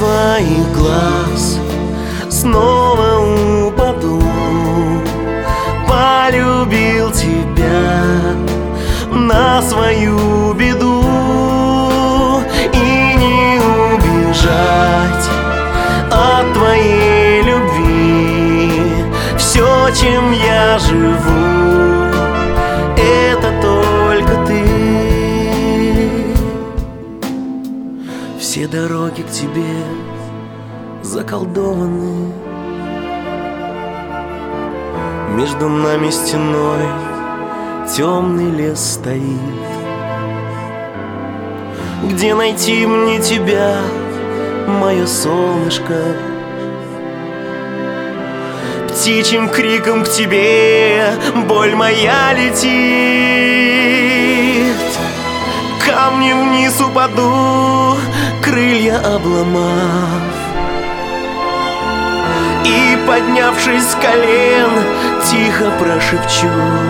твоих глаз снова упаду. Полюбил тебя на свою беду, и не убежать от твоей любви. Все, чем я живу, это только ты. Все дороги к тебе заколдованы, между нами стеной темный лес стоит. Где найти мне тебя, мое солнышко? Птичьим криком к тебе боль моя летит. Камнем вниз упаду, крылья обломав, и, поднявшись с колен, тихо прошепчу: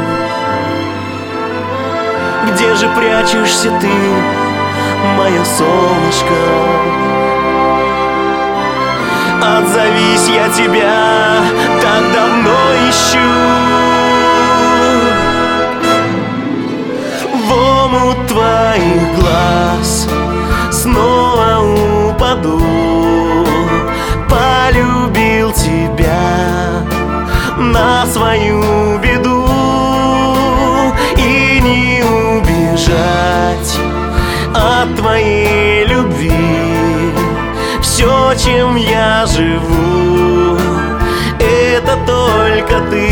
где же прячешься ты, мое солнышко? Отзовись, я тебя так давно ищу. В омут твоих глаз снова упаду. Полюбил тебя на свою беду, и не убежать от твоей любви. Все, чем я живу, это только ты.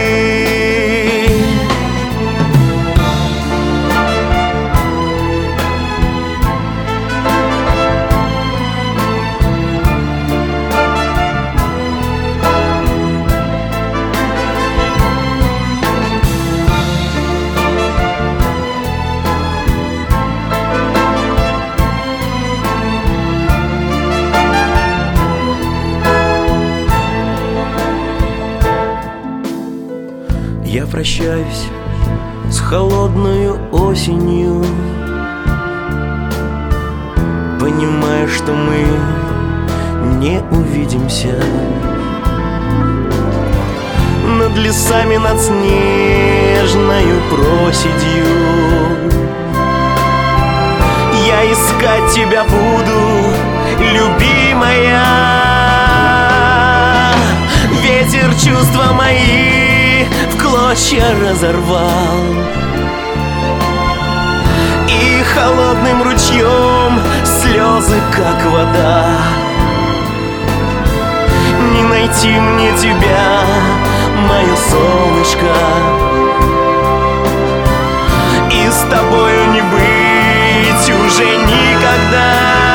Я прощаюсь с холодной осенью, понимая, что мы не увидимся. Над лесами, над снежною проседью я искать тебя буду, любимая. Ветер чувства мои в клочья разорвал, и холодным ручьем слезы, как вода. Не найти мне тебя, мое солнышко, и с тобою не быть уже никогда.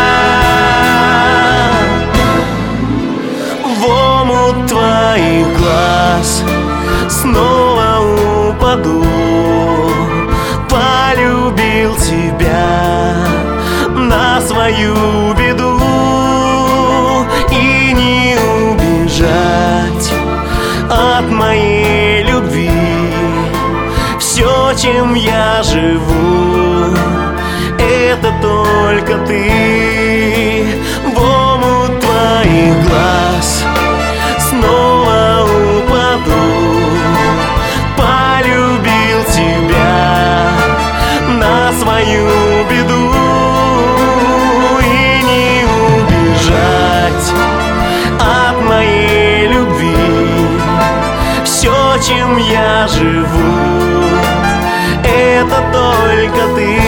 В омут твоих глаз снова упаду. Полюбил тебя на свою беду, и не убежать от моей любви. Все, чем я живу, это только ты. В омут твоих глаз снова упаду. Полюбил тебя на свою беду, и не убежать от моей любви. Все, чем я живу, это только ты.